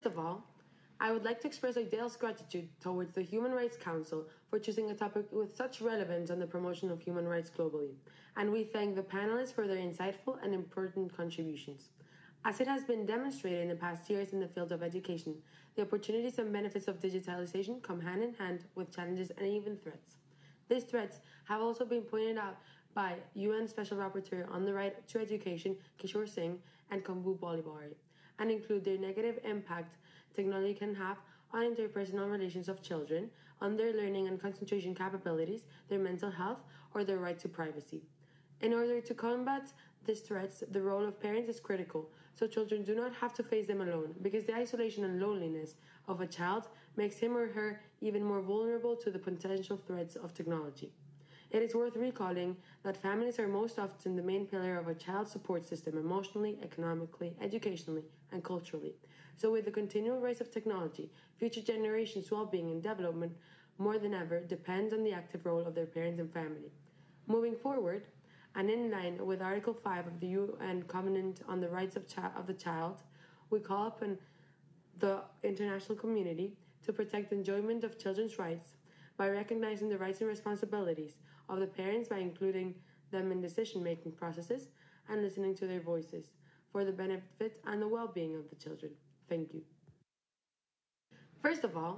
First of all, I would like to express Odale's gratitude towards the Human Rights Council for choosing a topic with such relevance on the promotion of human rights globally, and we thank the panelists for their insightful and important contributions. As it has been demonstrated in the past years in the field of education, the opportunities and benefits of digitalization come hand in hand with challenges and even threats. These threats have also been pointed out by UN Special Rapporteur on the Right to Education Kishore Singh and Kambu Bolibari, and include their negative impact technology can have on interpersonal relations of children, on their learning and concentration capabilities, their mental health, or their right to privacy. In order to combat these threats, the role of parents is critical, so children do not have to face them alone, because the isolation and loneliness of a child makes him or her even more vulnerable to the potential threats of technology. It is worth recalling that families are most often the main pillar of a child's support system emotionally, economically, educationally, and culturally. So, with the continual rise of technology, future generations' well being and development more than ever depends on the active role of their parents and family. Moving forward, and in line with Article 5 of the UN Covenant on the Rights of the Child, we call upon the international community to protect the enjoyment of children's rights by recognizing the rights and responsibilities of the parents by including them in decision making processes and listening to their voices for the benefit and the well being of the children. Thank you. First of all,